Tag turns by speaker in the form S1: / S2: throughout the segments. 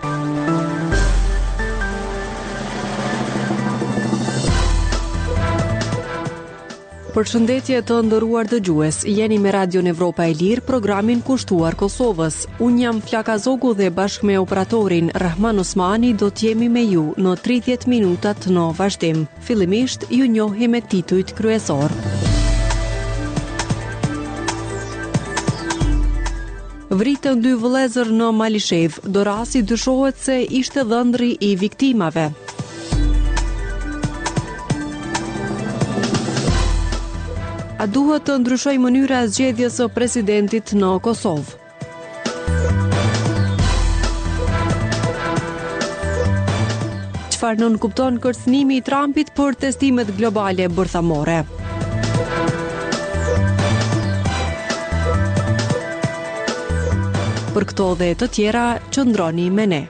S1: Përshëndetje të nderuar dëgjues, jeni me Radion Evropa e Lirë, programin kushtuar Kosovës. Unë jam Flaka Zogu dhe bashkë me operatorin Rahman Osmani do t'jemi me ju në 30 minutat në vazhdim. Fillimisht ju njohim me titujt kryesor. Vritën 2 vëllezër në Malishev, Dorasi dyshohet se ishte dhëndri i viktimave. A duhet të ndryshoj mënyra e zgjedhjes së presidentit në Kosovë? Çfarë nën kupton kërcënimi i Trumpit për testimet globale bërthamore? Për këto dhe të tjera, qëndroni me ne.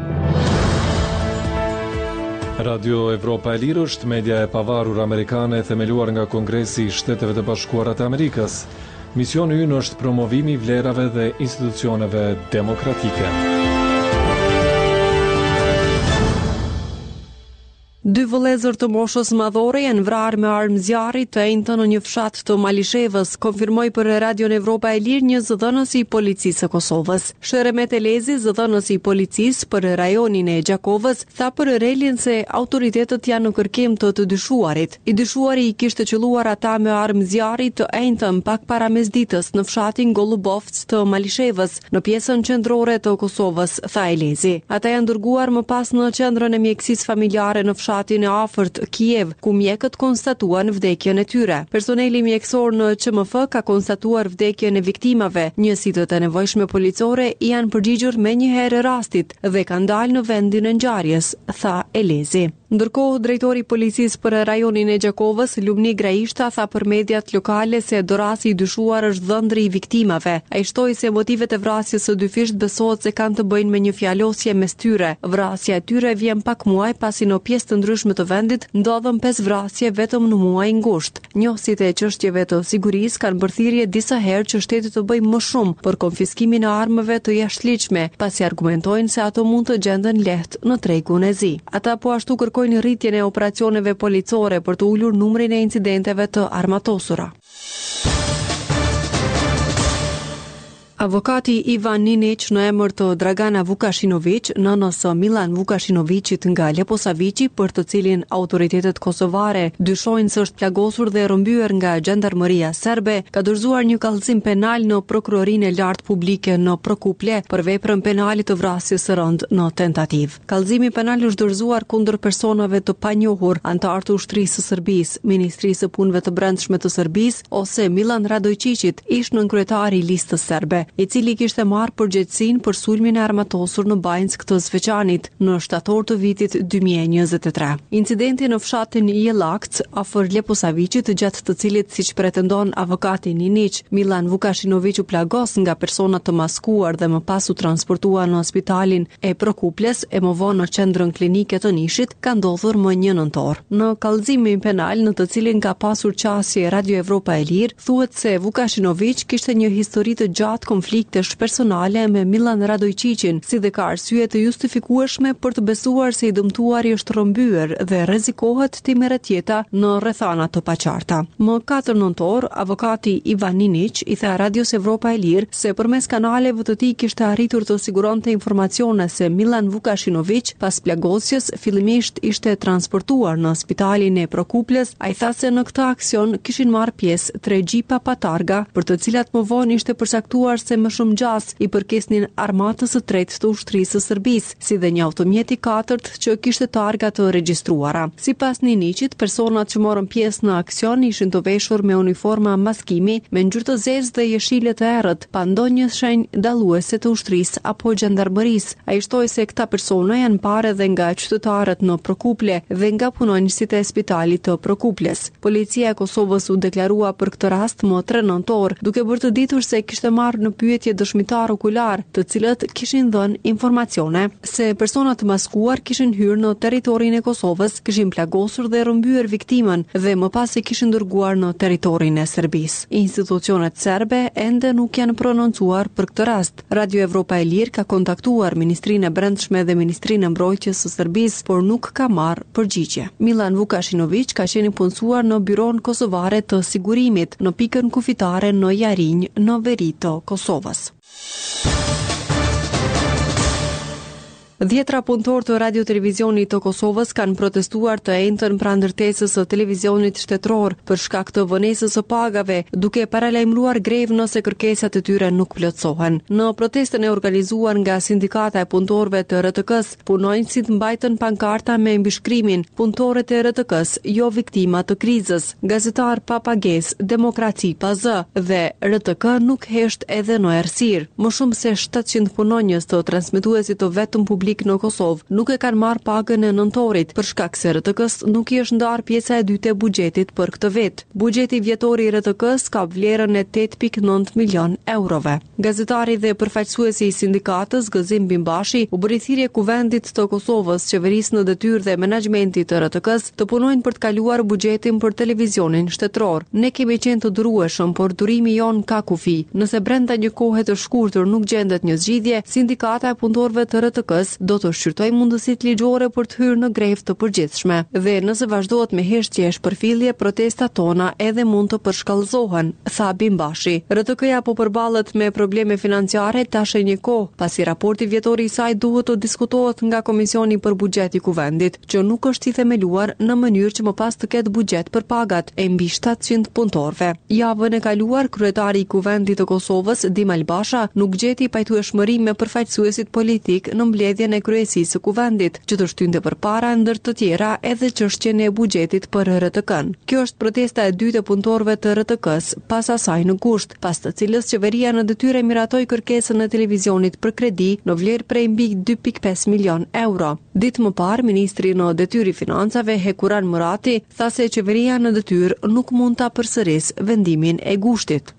S2: Radio Evropa e Lirë është media e pavarur amerikane themeluar nga Kongresi i Shteteve të Bashkuara të Amerikës. Misioni ynë është promovimi i vlerave dhe institucioneve demokratike.
S1: 2 vëllezër të moshës madhore janë vrarë me armë zjarri të njëjtën në një fshat të Malishevës, konfirmoi për Radion Evropa e Lirë një zëdhënës i policisë së Kosovës. Sheremet Elezi, zëdhënës i policisë për rajonin e Gjakovës, tha për relin se autoritetet janë në kërkim të dyshuarit. I dyshuari i kishte qelluar ata me armë zjarri të njëjtën pak para mesditës në fshatin Golubovc të Malishevës, në pjesën qendrore të Kosovës, tha Elezi. Ata janë dërguar më pas në qendrën e mjekësisë familjare në fshatin e afërt Kiev, ku mjekët konstatuan vdekjen e tyre. Personeli mjekësor në QMF ka konstatuar vdekjen e viktimave. Njësitë e nevojshme policore janë përgjigjur menjëherë rastit dhe kanë dalë në vendin e ngjarjes, tha Elezi. Ndërkohë, drejtori i policisë për rajonin e Gjakovës, Lumni Graishta, tha për mediat lokale se Dorasi i dyshuar është dhëndri i viktimave. Ai shtoi se motivet e vrasjes së dy fisht besohet se kanë të bëjnë me një fjalosje mes tyre. Vrasja e tyre vjen pak muaj pasi në pjesë të ndryshme të vendit ndodhen 5 vrasje vetëm në muaj ngusht. Njohësit e çështjeve të sigurisë kanë bërë thirrje disa herë që shteti të bëjë më shumë për konfiskimin e armëve të jashtëligjshme, pasi argumentojnë se ato mund të gjenden lehtë në tregun e zi. Ata po ashtu kërkojnë rritjen e operacioneve policore për të ulur numrin e incidenteve të armatosura. Avokati Ivan Ninic në emër të Dragana Vukashinović, nënës së Milan Vukashinovićit nga Leposavići, për të cilin autoritetet kosovare dyshojnë se është plagosur dhe rrëmbyer nga gjendarmeria serbe, ka dorëzuar një kallëzim penal në prokurorinë e lartë publike në Prokuplje për veprën penale të vrasjes së rëndë në tentativë. Kallëzimi penal është dorëzuar kundër personave të panjohur, anëtar të ushtrisë së Serbisë, Ministrisë së Punëve të Brendshme të Serbisë ose Milan Radojčićit, ish nënkryetari i listës serbe, i cili kishte marrë përgjegjësinë për sulmin e armatosur në Bajnsk të Zveçanit në shtator të vitit 2023. Incidenti në fshatin Jelakc afër Leposavićit, gjatë të cilit, siç pretendon avokati Ninic, Milan Vukashinović u plagos nga persona të maskuar dhe më pas u transportua në spitalin e Prokupljes e më vonë në qendrën klinike të Nishit, ka ndodhur më 1 nëntor. Në kallëzimin penal në të cilin ka pasur qasje Radio Evropa e Lirë, thuhet se Vukashinović kishte një histori të gjatë konfliktesh personale me Milan Radojčićin, si dhe ka arsye të justifikueshme për të besuar se i dëmtuari është rrëmbyer dhe rrezikohet të merret jeta në rrethana të paqarta. Më 4 nëntor, avokati Ivan Ninic i tha Radios Evropa e Lirë se përmes kanaleve të tij kishte arritur të siguronte informacione se Milan Vukashinović pas plagosjes fillimisht ishte transportuar në spitalin e Prokupljes. Ai tha se në këtë aksion kishin marrë pjesë 3 gjipa pa targa, për të cilat më vonë ishte përsaktuar se më shumë gjas i përkesnin armatës së tretë të ushtrisë së Serbisë, si dhe një automjet i katërt që kishte targa të regjistruara. Sipas Ninicit, personat që morën pjesë në aksion ishin të veshur me uniforma maskimi, me ngjyrë të zezë dhe jeshile të errët, pa ndonjë shenjë dalluese të ushtrisë apo gjendarmerisë. Ai shtoi se këta persona janë parë edhe nga qytetarët në Prokuplje dhe nga punonjësit e spitalit të Prokupljes. Policia e Kosovës u deklarua për këtë rast më 3 nëntor, duke bërë të ditur se kishte marrë në pyetje dëshmitar okular, të cilët kishin dhënë informacione se persona të maskuar kishin hyrë në territorin e Kosovës, kishin plagosur dhe rrëmbyer viktimën dhe më pas i kishin dërguar në territorin e Serbisë. Institucionet serbe ende nuk janë prononcuar për këtë rast. Radio Evropa e Lirë ka kontaktuar Ministrinë e Brendshme dhe Ministrinë e Mbrojtjes së Serbisë, por nuk ka marrë përgjigje. Milan Vukashinović ka qenë punësuar në Byron Kosovare të Sigurimit në pikën kufitare në Jarinj, në veri të Kosovës. Dhjetra punëtor të radio-televizionit të Kosovës kanë protestuar të njëjtën pranë ndërtesës së televizionit shtetëror për shkak të vonesës së pagave, duke paralajmëruar grevë nëse kërkesat e tyre nuk plotësohen. Në protestën e organizuar nga Sindikata e Punëtorëve të RTK-s, punonjësit mbajtën pankarta me mbishkrimin "Punëtorët e RTK-s, jo viktima të krizës, gazetar pa pagesë, demokraci pa zë" dhe RTK nuk hesht edhe në errësirë. Më shumë se 700 punonjës të transmetuesit të vetëm publik në Kosovë nuk e kanë marrë pagën e nëntorit për shkak se RTK-s nuk i është ndarë pjesa e dytë e buxhetit për këtë vit. Buxheti vjetor i RTK-s ka vlerën e 8.9 milion eurove. Gazetari dhe përfaqësuesi i sindikatës Gëzim Bimbashi u bëri thirrje Kuvendit të Kosovës, qeverisë në detyrë dhe menaxhmentit të RTK-s të punojnë për të kaluar buxhetin për televizionin shtetëror. Ne kemi qenë të durueshëm, por durimi jon ka kufi. Nëse brenda një kohe të shkurtër nuk gjendet një zgjidhje, Sindikata e Punëtorëve të RTK-s do të shqyrtoj mundësitë ligjore për të hyrë në grevë të përgjithshme. Dhe nëse vazhdohet me heshtje e shpërfillje, protestat tona edhe mund të përshkallëzohen, tha Bimbashi. RTK-ja po përballet me probleme financiare tash e një kohë, pasi raporti vjetor i saj duhet të diskutohet nga Komisioni për Buxhet i Kuvendit, që nuk është i themeluar në mënyrë që më pas të ketë buxhet për pagat e mbi 700 punëtorëve. Javën e kaluar, kryetari i Kuvendit të Kosovës, Dim Albasha, nuk gjeti pajtueshmëri me përfaqësuesit politik në mbledhjen e kryesisë së Kuvendit, që të shtynte përpara ndër të tjera edhe çështjen e buxhetit për RTK-n. Kjo është protesta e dytë e punëtorëve të RTK-s pas asaj në gusht, pas të cilës qeveria në detyrë miratoi kërkesën e televizionit për kredi në vlerë prej mbi 2.5 milion euro. Ditë më parë, ministri në detyrë i financave Hekuran Murati tha se qeveria në detyrë nuk mund ta përsërisë vendimin e gushtit.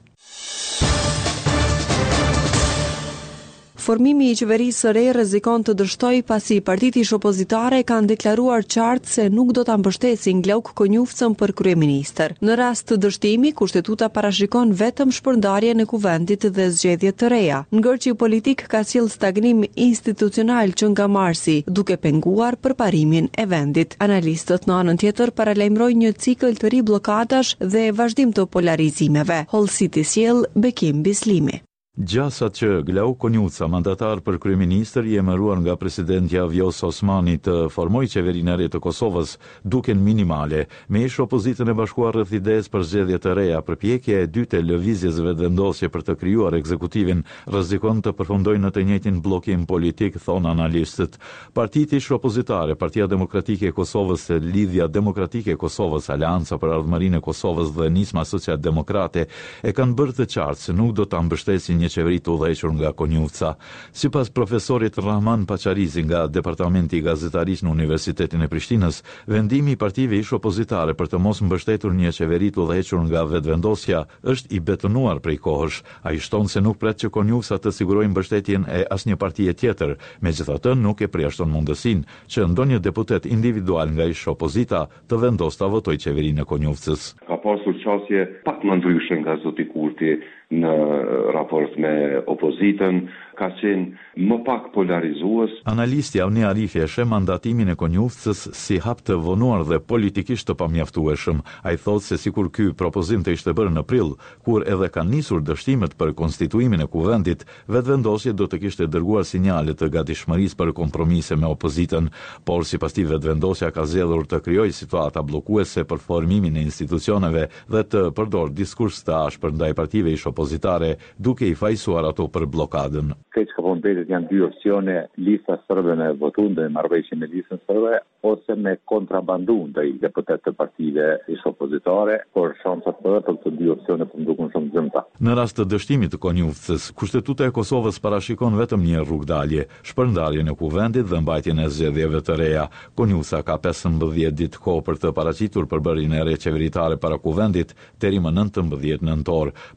S1: Formimi i qeverisë së re rrezikon të dështojë pasi partitë ish opozitare kanë deklaruar qartë se nuk do ta mbështesin Glauk Konjufcën për kryeministër. Në rast të dështimi, kushtetuta parashikon vetëm shpërndarjen e kuvendit dhe zgjedhje të reja. Ngërçi politik ka sjellë stagnim institucional që nga marsi, duke penguar përparimin e vendit. Analistët në anën tjetër paralajmërojnë një cikël të ri bllokadash dhe vazhdim të polarizimeve. Hollësiti sjell Bekim Bislimi.
S3: Gjasat që Glauk Konjuca, mandatar për kryeministër i emëruar nga presidentja Vjosa Osmani të formoj qeverinë e re të Kosovës, duken minimale. Me ish opozitën e bashkuar rreth idesë për zgjedhje të reja, përpjekja e dytë e lëvizjes vetëvendosje për të krijuar ekzekutivin rrezikon të përfundojë në të njëjtin bllokim politik, thon analistët. Partitë ish opozitare, Partia Demokratike e Kosovës, Lidhja Demokratike e Kosovës, Aleanca për Ardhmërinë e Kosovës dhe Nisma Social-Demokrate e kanë bërë të qartë se nuk do ta mbështesin qeveri të udhëhequr nga Konjufca. Sipas profesorit Rahman Pacharizi nga Departamenti i Gazetarisë në Universitetin e Prishtinës, vendimi i partive ish opozitare për të mos mbështetur një qeveri të udhëhequr nga vetvendosja është i betonuar prej kohësh. Ai shton se nuk pret që Konjufca të sigurojë mbështetjen e asnjë partie tjetër, megjithatë nuk e përjashton mundësinë që ndonjë deputet individual nga ish opozita të vendos ta votojë qeverinë e Konjufcës.
S4: Ka pasur qasje pak më ndryshe nga zoti Kurti në raport me opozitën, ka qenë më pak polarizues.
S3: Analisti Avni Arifi e sheh mandatimin e Konjufcës si hap të vonuar dhe politikisht të pamjaftueshëm. Ai thotë se sikur ky propozim të ishte bërë në prill, kur edhe kanë nisur dështimet për konstituimin e kuvendit, vetvendosje do të kishte dërguar sinjale të gatishmërisë për kompromise me opozitën, por sipas tij vetvendosja ka zgjedhur të krijojë situata bllokuese për formimin e institucioneve dhe të përdor diskurs të ashpër ndaj partive ish opozitare, duke i fajsuar ato për blokadën.
S5: Këtë që mbetet janë dy opsione, lista sërbe me votuar dhe marrëveshje me listën sërbe, ose me kontrabandu ndaj deputet të partive ish opozitare, por shansat për këto dy opsione po ndukun shumë gjëmta.
S3: Në rast të dështimit të Konjufcës, Kushtetuta e Kosovës parashikon vetëm një rrugdalje, shpërndarjen e kuvendit dhe mbajtjen e zgjedhjeve të reja. Konjufca ka 15 ditë kohë për të paraqitur përbërjen e re qeveritare para kuvendit deri më 19 nëntor. Pas kësaj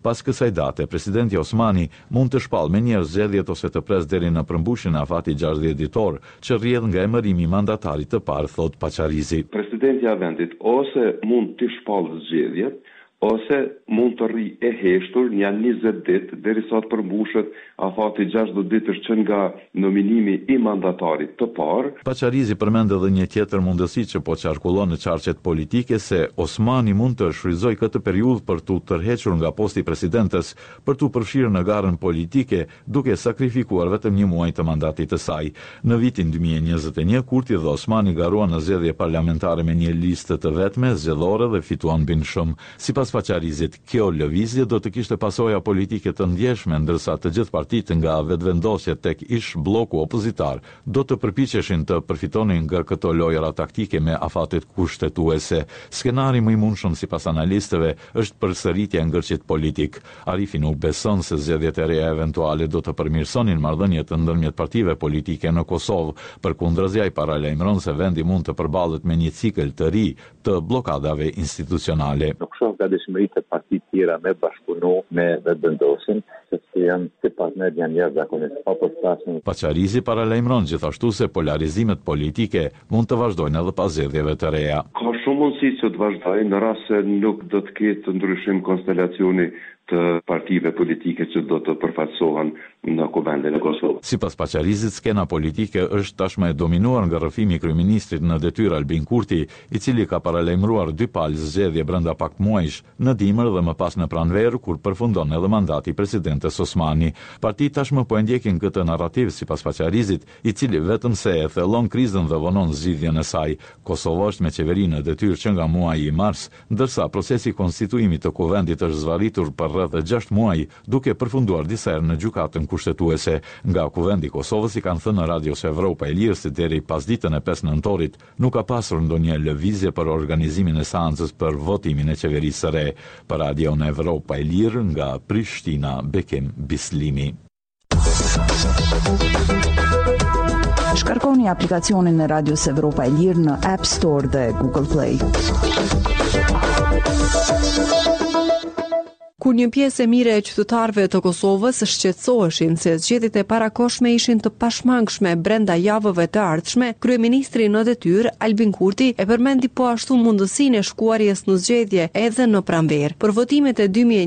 S3: kësaj date, presidenti Osmani mund të shpallë me njerë zgjedhjet ose të pres deri në përmbushjen e afatit 60 ditor, që rrjedh nga emërimi i mandatarit të parë, thot Pacharizi.
S4: Presidenti i vendit ose mund të shpallë zgjedhjet, ose mund të rri e heshtur një 20 ditë derisa të përmbushet afati 60 ditësh që nga nominimi i mandatarit të parë.
S3: Pacharizi përmend edhe një tjetër mundësi që po qarkullon në qarqet politike, se Osmani mund të shfrytëzojë këtë periudhë për t'u tërhequr nga posti i presidentes, për t'u përfshirë në garën politike, duke sakrifikuar vetëm një muaj të mandatit të saj. Në vitin 2021, Kurti dhe Osmani garuan në zgjedhje parlamentare me një listë të vetme zgjedhore dhe fituan bindshëm. Sipas Pacharizit, kjo lëvizje do të kishte pasoja politike të ndjeshme, ndërsa të gjithë partitë nga vetëvendosjet tek ish bloku opozitar do të përpiqeshin të përfitonin nga këto lojra taktike me afatet kushtetuese. Skenari më i mundshëm sipas analistëve është përsëritja e ngërçit politik. Arifi nuk beson se zgjedhjet e reja eventuale do të përmirësonin marrëdhëniet ndërmjet partive politike në Kosovë. Përkundrazi, ai paralajmëron se vendi mund të përballet me një cikël të ri të blokadave institucionale.
S5: Dëshmëritë e partitë tjera me bashkëpunu me vendosin, sepse janë si partner janë jashtëzakonisht papërshtatshëm.
S3: Pacharizi paralajmëron gjithashtu se polarizimet politike mund të vazhdojnë edhe pas zgjedhjeve të reja.
S4: Ka shumë mundësi që të vazhdojnë në rast se nuk do të ketë ndryshim konstelacioni të partive politike që do të përfaqësohen në Kuvendin e Kosovës.
S3: Sipas Pacharizit, skena politike është tashmë e dominuar nga rrëfimi i kryeministrit në detyrë Albin Kurti, i cili ka paralajmëruar 2 palë zgjedhje brenda pak muajsh, në dimër dhe më pas në pranverë, kur përfundon edhe mandati i presidentes Osmani. Partitë tashmë po e ndjekin këtë narrativ sipas Pacharizit, i cili vetëm se e thellon krizën dhe vonon zgjidhjen e saj. Kosova është me qeveri në detyrë që nga muaji i mars, ndërsa procesi konstituimit të kuvendit është zvarritur për rreth 6 muaj, duke përfunduar disa herë në gjykatën kushtetuese. Nga kuvendi i Kosovës i kanë thënë në Radios Evropa e Lirë se deri pas ditën e 5 nëntorit nuk ka pasur ndonjë lëvizje për organizimin e seancës për votimin e qeverisë së re. Për Radion Evropa e Lirë nga Prishtina, Bekim Bislimi.
S6: Shkarkoni aplikacionin e Radios Evropa e Lirë në App Store dhe Google Play.
S1: Kur një pjesë e mire e qytetarëve të Kosovës shqetësoheshin se zgjedhjet e parakohshme ishin të pashmangshme brenda javëve të ardhshme, kryeministri në detyrë Albin Kurti e përmendi po ashtu mundësinë e shkuarjes në zgjedhje edhe në pranverë. Për votimet e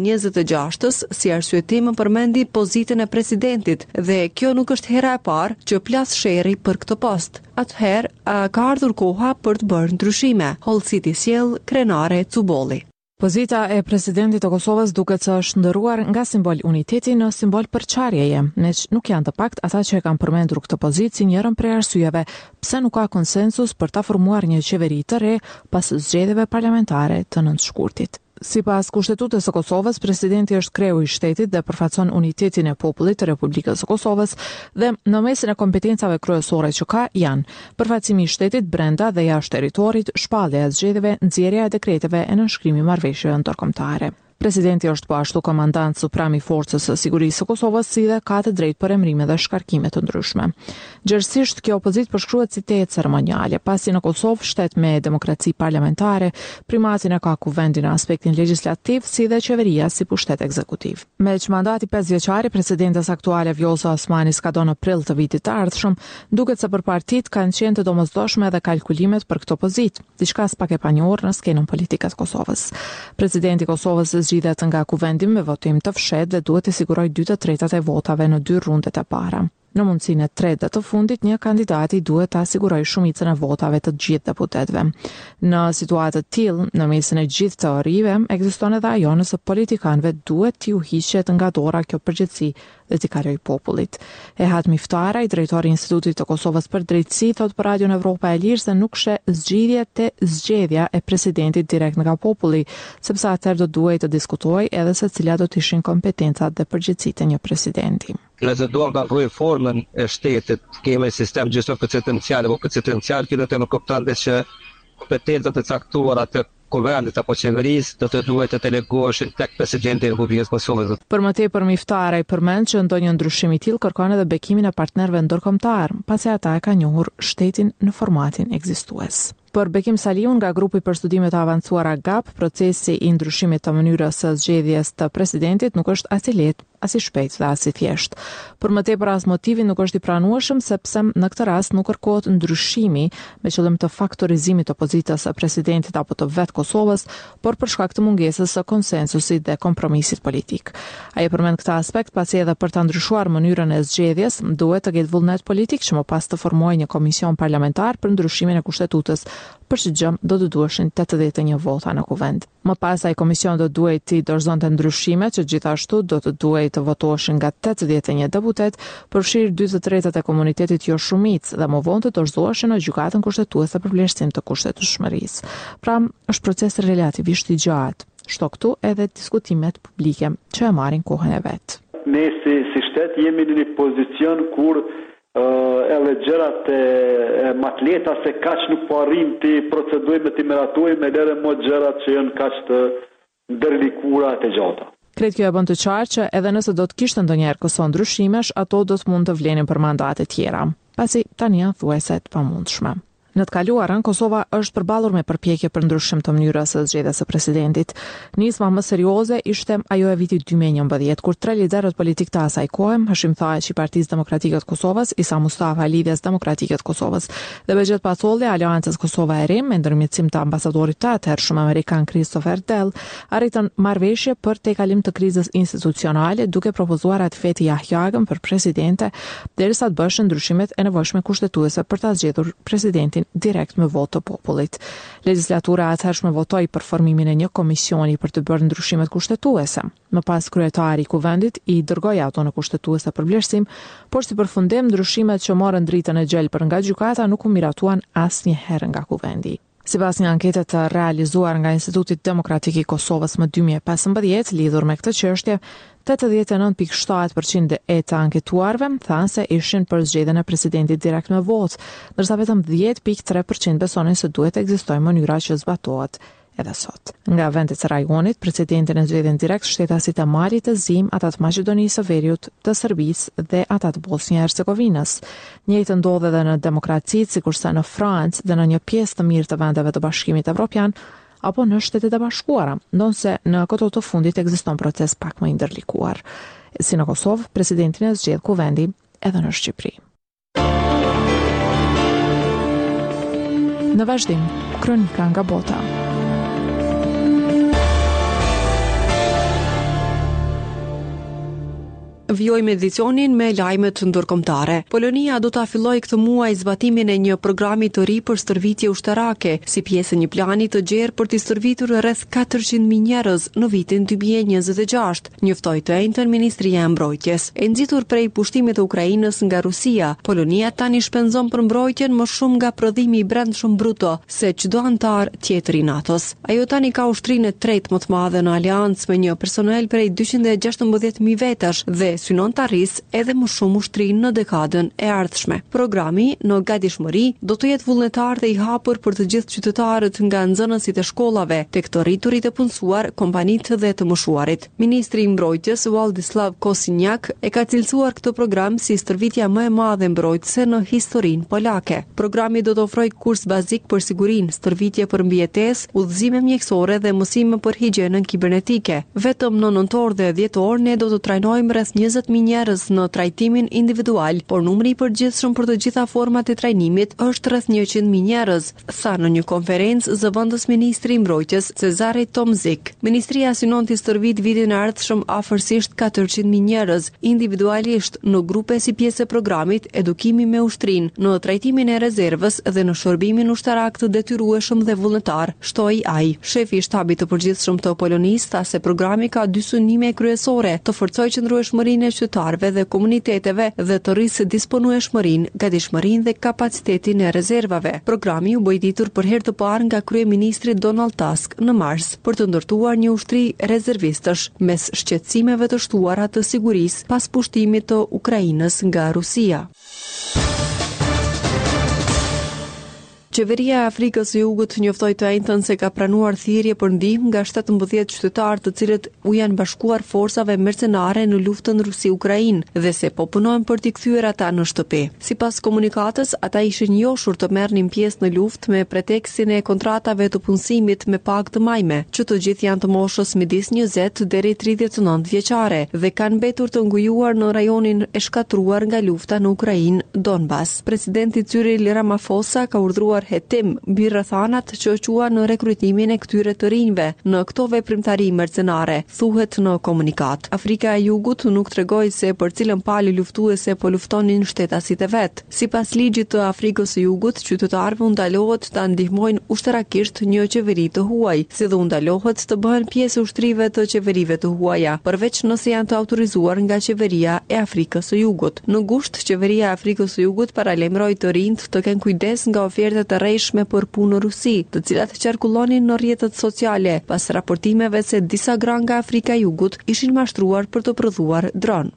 S1: 2026-s, si arsyetim përmendi pozitën e presidentit dhe kjo nuk është hera e parë që plas sherri për këtë post. Atëherë ka ardhur koha për të bërë ndryshime, hollësiti sjell Krenare Cubolli.
S7: Pozita e presidentit të Kosovës duket se është ndëruar nga simbol uniteti në simbol përçarjeje, meq nuk janë të pakt ata që e kanë përmendur këtë pozitë si njërin prej arsyeve pse nuk ka konsensus për ta formuar një qeveri të re pas zgjedhjeve parlamentare të nëntëshkurtit. Sipas Kushtetutës së Kosovës, presidenti është kreu i shtetit dhe përfaqëson unitetin e popullit të Republikës së Kosovës dhe në mesin e kompetencave kryesore që ka janë përfaqësimi i shtetit brenda dhe jashtë territorit, shpallja e zgjedhjeve, nxjerrja e dekreteve e nënshkrimi i marrëveshjeve ndërkombëtare. Presidenti është po ashtu komandant suprem i Forcës së Sigurisë së Kosovës, si dhe ka të drejtë për emrime dhe shkarkime të ndryshme. Gjithsesi, kjo pozitë përshkruhet si teje ceremoniale, pasi në Kosovë, shtet me demokraci parlamentare, primatin e ka kuvendi në aspektin legjislativ, si dhe qeveria si pushtet ekzekutiv. Meq mandati 5 vjeçar i presidentes aktuale Vjosa Osmani ska në prill të vitit të ardhshëm, duket se për partitë kanë qenë të domosdoshme edhe kalkulimet për këtë pozitë, diçka s'pak e panjohur në skenën politike të Kosovës. Presidenti i Kosovës zgjidhet nga kuvendi me votim të fshehtë dhe duhet të sigurojë 2/3 e votave në 2 rundet e para. Në mundësinë e tretë dhe të fundit, një kandidati duhet të sigurojë shumicën e votave të gjithë deputetëve. Në situatë të tillë, në mesin e gjithë teorive, ekziston edhe ajo nëse politikanëve duhet t'i u hiqet nga dora kjo përgjegjësi dhe t'i kalojë popullit. Ehat Miftara, i drejtori i Institutit të Kosovës për Drejtësi, thot për Radion Evropa e Lirë se nuk sheh zgjidhje te zgjedhja e presidentit direkt nga populli, sepse atëherë do duhet të diskutojë edhe se cilat do të ishin kompetencat dhe përgjegjësitë e një presidenti.
S8: Nëse duam ta reformën e shtetit, kemi sistem gjithë presidencial apo presidencial, që do të më kupton që kompetencat e caktuara të kuvendit apo qeverisë do të duhet të delegoheshin tek presidenti i Republikës Kosovës.
S7: Për më tepër Miftara i përmend që ndonjë ndryshim i tillë kërkon edhe bekimin e partnerëve ndërkombëtar, pasi ata e kanë njohur shtetin në formatin ekzistues. Për Bekim Saliun nga grupi për studime të avancuara GAP, procesi i ndryshimit të mënyrës së zgjedhjes të presidentit nuk është as i lehtë, as i shpejt dhe as i thjesht. Për më tepër as motivi nuk është i pranueshëm sepse në këtë rast nuk kërkohet ndryshimi me qëllim të faktorizimit të pozitës së presidentit apo të vetë Kosovës, por për shkak të mungesës së konsensusit dhe kompromisit politik. Ai përmend këtë aspekt pasi edhe për ta ndryshuar mënyrën e zgjedhjes duhet të ketë vullnet politik që më pas të formojë një komision parlamentar për ndryshimin e kushtetutës, për që gjë do të duheshin 81 vota në kuvend. Më pas ai komision do duhet të dorëzonte ndryshime që gjithashtu do të duhet të votoheshin nga 81 deputet, përfshirë 2/3 e komunitetit jo shumicë dhe më vonë të dorëzoheshin në gjykatën kushtetuese për vlerësim të kushtetueshmërisë. Pra, është proces relativisht i gjatë. Shto këtu edhe diskutimet publike që e marrin kohën e vet.
S9: Ne si shtet jemi në një pozicion kur edhe gjërat e matleta se kaq nuk po arrim të procedojmë të miratojmë edhe më gjërat që janë kaq të ndërlikuara të gjata.
S7: Kretë kjo e bën të qartë që edhe nëse do të kishte ndonjëherë këso ndryshimesh, ato do të mund të vlenin për mandate tjera, pasi tani janë thuajse të pamundshme. Në të kaluarën, Kosova është përballur me përpjekje për ndryshim të mënyrës së zgjedhjes së presidentit. Nisma më serioze ishte ajo e vitit 2011, kur tre liderët politik të asaj kohe, Hashim Thaçi i Partisë Demokratike të Kosovës, Isa Mustafa i Lidhjes Demokratike të Kosovës dhe Behçet Pasolli i Aleancës Kosova e Re, me ndërmjetësim të ambasadorit të atëhershëm amerikan Christopher Dell, arritën marrëveshje për tejkalim të krizës institucionale, duke propozuar atë Feti Yahjagën për presidente, derisa të bëshën ndryshimet e nevojshme kushtetuese për ta zgjedhur presidentin direkt me votë të popullit. Legjislatura atëhershme votoi për formimin e një komisioni për të bërë ndryshimet kushtetuese. Më pas kryetari i kuvendit i dërgoi ato në kushtetuese për vlerësim, por si përfundim ndryshimet që morën dritën e gjelbër nga gjykata nuk u miratuan asnjëherë nga kuvendi. Sipas një ankete të realizuar nga Instituti Demokratik i Kosovës më 2015 lidhur me këtë çështje, 89.7% e të anketuarve thanë se ishin për zgjedhjen e presidentit direkt me votë, ndërsa vetëm 10.3% besonin se duhet ekzistojë mënyra që zbatohet edhe sot. Nga vendet e rajonit, precedentin e zgjedhjen direkt shtetasit e Malit, të Zim, ata të Maqedonisë së Veriut, të Serbisë dhe ata të Bosnjë e Hercegovinës. Njëjtë ndodh edhe në demokracitë, sikurse në Francë dhe në një pjesë të mirë të vendeve të Bashkimit Evropian, apo në Shtetet e Bashkuara, ndonse në këto të fundit ekziston proces pak më i ndërlikuar. Si në Kosovë, presidentin e zgjedh kuvendi edhe në Shqipëri. Në vazhdim, kronika nga bota.
S1: Vjojmë edicionin me lajmet ndërkombëtare. Polonia do ta fillojë këtë muaj zbatimin e një programi të ri për stërvitje ushtarake, si pjesë e një plani të gjerë për të stërvitur rreth 400.000 njerëz në vitin 2026, njoftoi të njëjtën Ministria e Mbrojtjes. E nxitur prej pushtimit të Ukrainës nga Rusia, Polonia tani shpenzon për mbrojtjen më shumë nga prodhimi i brendshëm bruto se çdo antar tjetër i NATO-s. Ajo tani ka ushtrinë e tretë më të madhe në aleancë me një personel prej 216.000 vetash dhe synon të arrisë edhe më shumë ushtrinë në dekadën e ardhshme. Programi në gatishmëri do të jetë vullnetar dhe i hapur për të gjithë qytetarët nga nxënësit e shkollave, tek të rriturit e punësuar, kompanitë dhe të moshuarit. Ministri i Mbrojtjes Władysław Kosiniak e ka cilësuar këtë program si stërvitja më e madhe mbrojtëse në historinë polake. Programi do të ofrojë kurs bazik për sigurinë, stërvitje për mbijetesë, udhëzime mjekësore dhe mësime për higjienën kibernetike. Vetëm në nëntor dhe dhjetor ne do të trajnojmë rreth 20.000 njerëz në trajtimin individual, por numri i përgjithshëm për të gjitha format e trajnimit është rreth 100.000 njerëz, tha në një konferencë zëvendës ministri i Mbrojtjes Cezari Tomzik. Ministria synon të stërvit vitin e ardhshëm afërsisht 400.000 njerëz, individualisht në grupe si pjesë e programit Edukimi me ushtrinë, në trajtimin e rezervës dhe në shërbimin ushtarak të detyrueshëm dhe vullnetar, shtoi ai. Shefi i shtabit të përgjithshëm të Polonisë tha se programi ka dy synime kryesore: të forcojë qëndrueshmërinë e qytetarëve dhe komuniteteve dhe të rrisë disponueshmërinë, gatishmërinë dhe kapacitetin e rezervave. Programi u bë i ditur për herë të parë nga kryeministri Donald Tusk në mars për të ndërtuar një ushtri rezervistësh mes shqetësimeve të shtuara të sigurisë pas pushtimit të Ukrainës nga Rusia. Qeveria e Afrikës së Jugut njoftoi të njëjtën se ka pranuar thirrje për ndihmë nga 17 qytetarë të cilët u janë bashkuar forsave mercenare në luftën Rusi-Ukrainë dhe se po punojnë për t'i kthyer ata në shtëpi. Sipas komunikatës, ata ishin njohur të merrnin pjesë në luftë me pretekstin e kontratave të punësimit me pagë të majme, që të gjithë janë të moshës midis 20 deri 39 vjeçare dhe kanë mbetur të ngujuar në rajonin e shkatruar nga lufta në Ukrainë, Donbas. Presidenti Cyril Ramaphosa ka urdhëruar hetim mbi rrethanat që quan në rekrutimin e këtyre të rinjve në këto veprimtari mercenare, thuhet në komunikat. Afrika e Jugut nuk tregoi se për cilën palë luftuese po luftonin shtetasit e vet. Sipas ligjit të Afrikës së Jugut, qytetarëve u ndalohet ta ndihmojnë ushtrakisht një qeveri të huaj, si dhe u ndalohet të bëhen pjesë ushtrive të qeverive të huaja, përveç nëse janë të autorizuar nga qeveria e Afrikës së Jugut. Në gusht, qeveria e Afrikës së Jugut paralajmëroi të rinjt të kenë kujdes nga ofertat të rrejshme për punë në Rusi, të cilat qarkullonin në rrjetet sociale pas raportimeve se disa gra nga Afrika e Jugut ishin mashtruar për të prodhuar dron.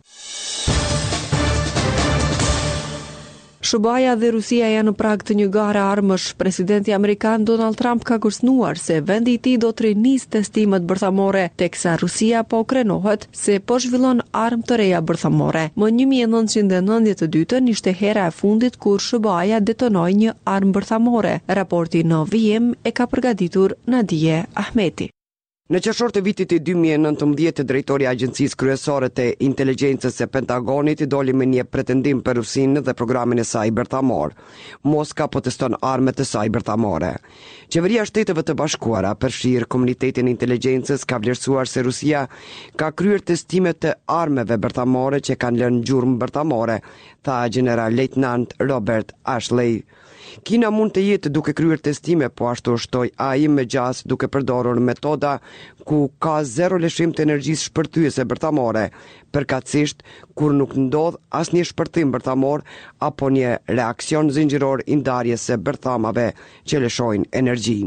S1: SBA dhe Rusia janë në prag të një gare armësh. Presidenti amerikan Donald Trump ka kërcënuar se vendi i tij do të rinisë testimet bërthamore, teksa Rusia po krenohet se po zhvillon armë të reja bërthamore. Më 1992 ishte hera e fundit kur SBA detonoi një armë bërthamore. Raporti në vijim e ka përgatitur Nadije Ahmeti.
S10: Në qershor të vitit 2019, drejtori i Agjencisë Kryesore të Inteligjencës së Pentagonit doli me një pretendim për Rusinë dhe programin e saj bërthamor. Moska po teston armët e saj bërthamore. Qeveria e Shteteve të Bashkuara, përfshirë komunitetin e inteligjencës, ka vlerësuar se Rusia ka kryer testime të armëve bërthamore që kanë lënë gjurmë bërthamore, tha general-lejtnant Robert Ashley. Kina mund të jetë duke kryer testime, po ashtu shtoi ai me gjas duke përdorur metoda ku ka zero lëshim të energjisë shpërthyese bërthamore, përkatësisht kur nuk ndodh asnjë shpërthim bërthamor apo një reaksion zinxhiror i ndarjes së bërthamave që lëshojnë energji.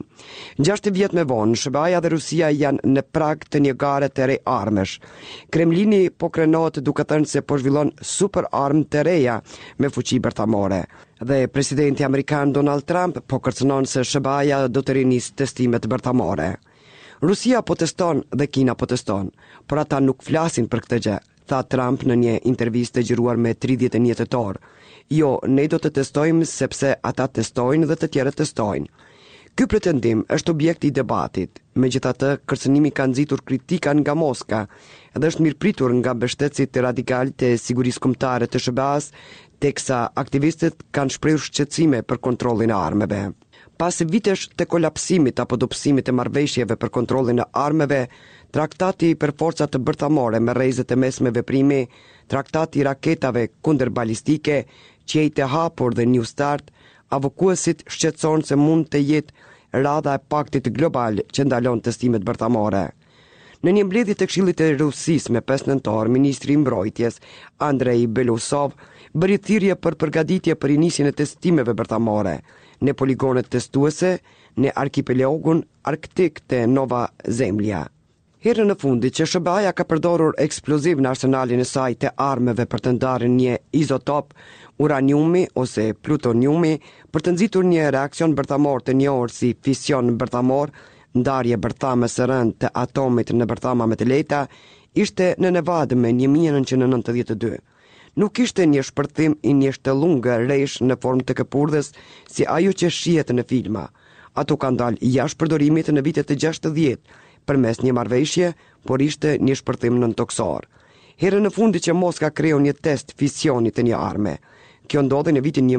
S10: 6 vjet më vonë, SBA dhe Rusia janë në prag të një gare të re armësh. Kremlini po krenohet duke thënë se po zhvillon super armë të reja me fuqi bërthamore. Dhe presidenti amerikan Donald Trump po kërcënon se SBA do të rinisë testimet bërthamore. Rusia po teston dhe Kina po teston, por ata nuk flasin për këtë gjë, tha Trump në një intervistë gjiruar me 31 tetor. Jo, ne do të testojmë sepse ata testojnë dhe të tjerët testojnë. Ky pretendim është objekt i debatit. Megjithatë, kërcënimi ka nxitur kritika nga Moska dhe është mirëpritur nga mbështetësit radikal të sigurisë kombëtare të SBA-s, teksa aktivistët kanë shprehur shqetësime për kontrollin e armëve. Pas vitesh të kolapsimit apo dobësimit të marrëveshjeve për kontrollin e armëve, traktati për forcat të bërthamore me rrezet e mesme veprimi, traktati i raketave kundër balistike, qejtë e hapur dhe New Start, avokuesit shqetëson se mund të jetë radha e paktit global që ndalon testimet bërthamore. Në një mbledhje të Këshillit të Rusisë me 5 nëntor, ministri i mbrojtjes Andrei Belousov bëri thirrje për përgatitje për nisjen e testimeve bërthamore në poligonet testuese në arkipelagun arktik të Nova Zemlja. Herën e fundit që SBA ka përdorur eksploziv në arsenalin e saj të armëve për të ndarë një izotop, uraniumi ose plutoniumi, për të nxitur një reakcion bërthamor të njohur si fision bërthamor, ndarje bërthame së rënd të atomit në bërthama më të lehta, ishte në Nevada me 1992. Nuk ishte një shpërthim i një shtëllungë rresh në formë të këpurdhës si ajo që shihet në filma. Ato kanë dalë jashtë përdorimit në vitet e 60 përmes një marrëveshje, por ishte një shpërthim nëntoksor. Herën e fundit që Moska kreu një test fisioni të një arme. Kjo ndodhi në vitin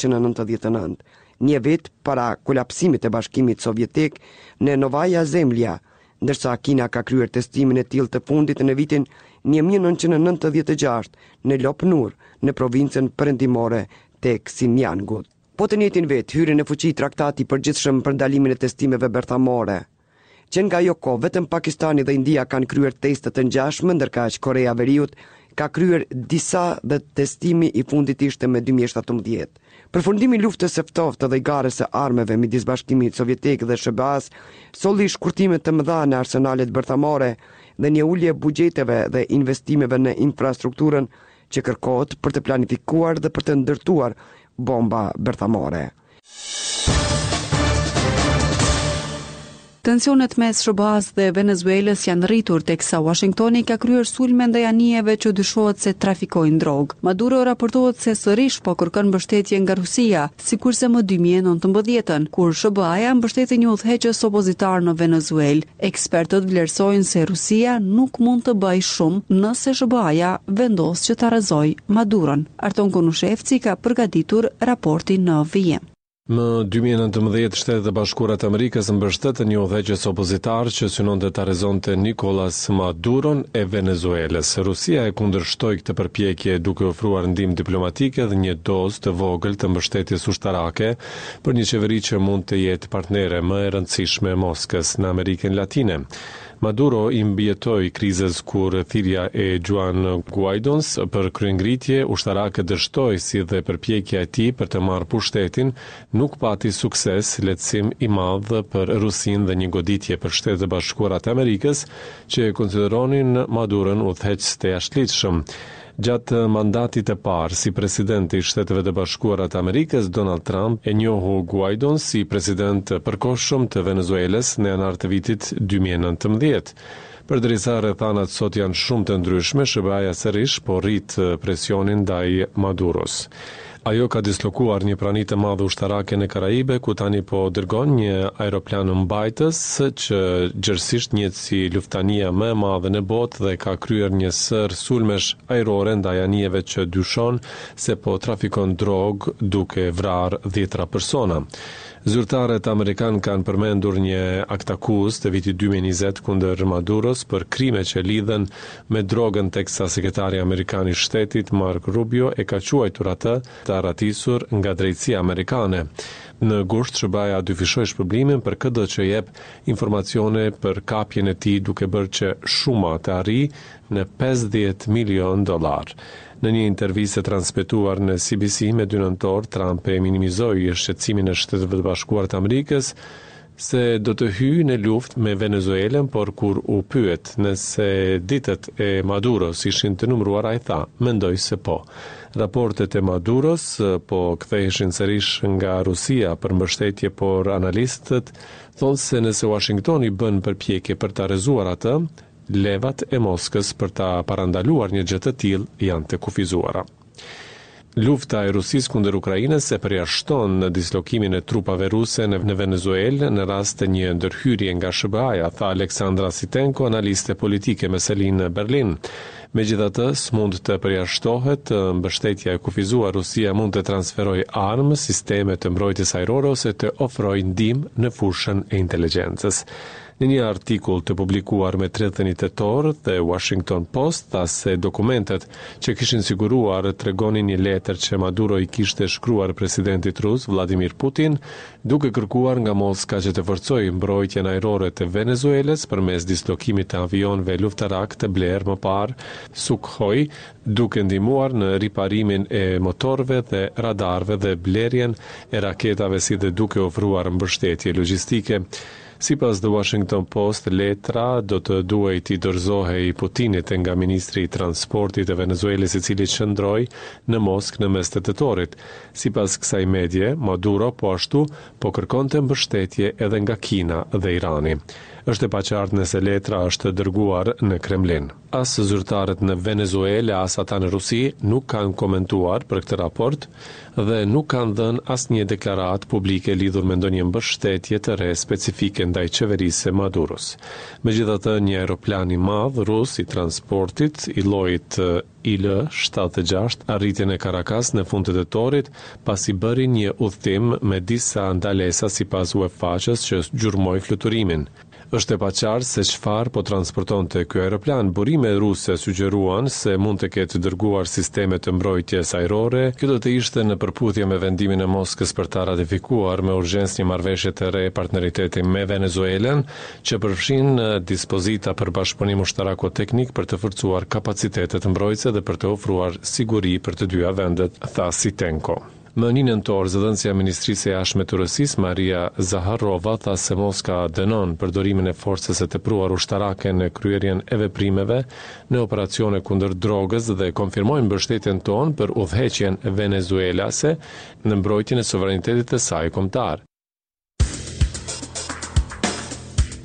S10: 1999, një vit para kolapsimit të Bashkimit Sovjetik në Novaja Zemlja, ndërsa Kina ka kryer testimin e tillë të fundit në vitin 1996 në Lopnur, në provincën perëndimore të Xinjiangut. Po të njëjtin vet hyri në fuqi traktati i përgjithshëm për ndalimin e testimeve bërthamore. Që nga ajo kohë vetëm Pakistani dhe India kanë kryer teste të ngjashme, ndërkaq Korea e Veriut ka kryer disa dhe testimi i fundit ishte me 2017. Përfundimi i luftës së ftohtë dhe i garës së armëve midis Bashkimit Sovjetik dhe SBA-s solli shkurtime të mëdha në arsenalet bërthamore dhe një ulje buxheteve dhe investimeve në infrastrukturën që kërkohet për të planifikuar dhe për të ndërtuar bomba bërthamore.
S1: Tensionet mes SBA-s dhe Venezuelës janë rritur teksa Washingtoni ka kryer sulme ndaj anijeve që dyshohet se trafikojnë drogë. Maduro raportohet se sërish po kërkon mbështetje nga Rusia, sikurse më 2019, kur SBA-ja mbështeti një udhëheqës opozitar në Venezuelë. Ekspertët vlerësojnë se Rusia nuk mund të bëjë shumë nëse SBA-ja vendos që ta rrezojë Maduron. Arton Konushevci ka përgatitur raportin në vijim.
S2: Më 2019, Shtetet e Bashkuara të Amerikës mbështetën një udhëheqës opozitar që synonte ta rrezonte Nicolas Maduron e Venezuelës. Rusia e kundërshtoi këtë përpjekje duke ofruar ndihmë diplomatike dhe një dozë të vogël të mbështetjes ushtarake për një qeveri që mund të jetë partnere më e rëndësishme e Moskës në Amerikën Latine. Maduro i mbijetoi krizës kur thirrja e Juan Guaidons për kryengritje ushtarake dështoi si dhe përpjekja e tij për të marrë pushtetin nuk pati sukses, lehtësim i madh për Rusinë dhe një goditje për Shtetet e Bashkuara të Amerikës që e konsideronin Maduron udhëheqës të jashtëligjshëm. Gjatë mandatit e parë si presidenti i Shteteve të Bashkuara të Amerikës, Donald Trump e njohu Guaidon si president përkohshëm të Venezuelës në janar të vitit 2019. Përderisa rrethanat sot janë shumë të ndryshme, SBA-ja sërish po rrit presionin ndaj Maduros. Ajo ka dislokuar një prani të madhe ushtarake në Karaibe, ku tani po dërgon një aeroplan mbajtës që gjërësisht njëtë si luftania më e madhe në botë dhe ka kryer një sër sulmesh ajrore ndaj anijeve që dyshon se po trafikon drogë duke vrarë 10 persona. Zyrtarët amerikanë kanë përmendur një akt akuzë të vitit 2020 kundër Maduros për krime që lidhen me drogën, teksa sekretari amerikan i shtetit Mark Rubio e ka quajtur atë të arratisur nga drejtësia amerikane. Në gusht, SBA-ja dyfishoi shpërblimin për këtë që jep informacione për kapjen e tij duke bërë që shuma të arrijë në $50 milion. Në një intervistë transmetuar në CBC me 2 nëntor, Trump e minimizoi shqetësimin e Shteteve të Bashkuara të Amerikës se do të hyjë në luftë me Venezuelën, por kur u pyet nëse ditët e Maduros ishin të numëruar, ai tha, mendoj se po. Raportet e Maduros po ktheheshin sërish nga Rusia për mbështetje, por analistët thonë se nëse Washingtoni bën përpjekje për ta rrezuar atë, levat e Moskës për ta parandaluar një gjë të tillë janë të kufizuara. Lufta e Rusisë kundër Ukrainës e përjashton në dislokimin e trupave ruse në Venezuelë në rast të një ndërhyrje nga SBA-ja, tha Aleksandra Sitenko, analiste politike me selinë në Berlin. Megjithatë, s'mund të përjashtohet mbështetja e kufizuar. Rusia mund të transferojë armë, sisteme të mbrojtjes ajrore ose të ofrojë ndihmë në fushën e inteligjencës. Në një artikull të publikuar me 30 tetor, The Washington Post tha se dokumentet që kishin siguruar tregonin një letër që Maduro i kishte shkruar presidentit rus Vladimir Putin, duke kërkuar nga Moska që të forcojë mbrojtjen ajrore të Venezuelës përmes dislokimit të avionëve luftarak të blerë më parë Sukhoi, duke ndihmuar në riparimin e motorëve dhe radarëve dhe blerjen e raketave, si dhe duke ofruar mbështetje logjistike. Sipas The Washington Post, letra do të duhej t'i dorëzohej Putinit nga ministri i transportit e Venezuelës, i cili qëndroi në Moskë në mes të tetorit. Sipas kësaj medie, Maduro po ashtu po kërkonte mbështetje edhe nga Kina dhe Irani. Është e paqartë nëse letra është dërguar në Kremlin. As zyrtarët në Venezuelë, as ata në Rusi nuk kanë komentuar për këtë raport dhe nuk kanë dhënë asnjë deklaratë publike lidhur me ndonjë mbështetje të re specifike ndaj qeverisë së Maduros. Megjithatë, një aeroplan i madh rus i transportit i llojit IL-76 arriti në Caracas në fund të tetorit, pasi bëri një udhtim me disa ndalesa sipas UEFA-s që gjurmoi fluturimin. Është e paqartë se çfarë po transportonte ky aeroplan. Burime ruse sugjeruan se mund të ketë dërguar sisteme të mbrojtjes ajrore. Kjo do të ishte në përputhje me vendimin e Moskës për ta ratifikuar me urgjencë një marrëveshje të re partneriteti me Venezuelën, që përfshin dispozita për bashkëpunim ushtarako-teknik për të forcuar kapacitetet mbrojtëse dhe për të ofruar siguri për të dyja vendet, tha Sitenko. Më 1 nëntor, zëdhënësia e Ministrisë së Jashtme të Rusisë, Maria Zaharova, tha se Moska dënon përdorimin e forcës së tepruar ushtarake në kryerjen e veprimeve në operacione kundër drogës dhe konfirmoi mbështetjen tonë për udhëheqjen venezuelase në mbrojtjen e sovranitetit të saj kombëtar.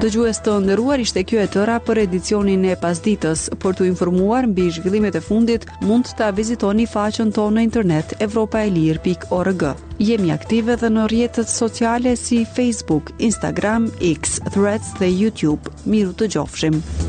S1: Dëgjues të nderuar, ishte kjo e tëra për edicionin e pasditës. Për t'u informuar mbi zhvillimet e fundit, mund ta vizitoni faqen tonë në internet evropaelir.org. Jemi aktive edhe në rrjetet sociale si Facebook, Instagram, X, Threads dhe YouTube. Miru të gjofshim.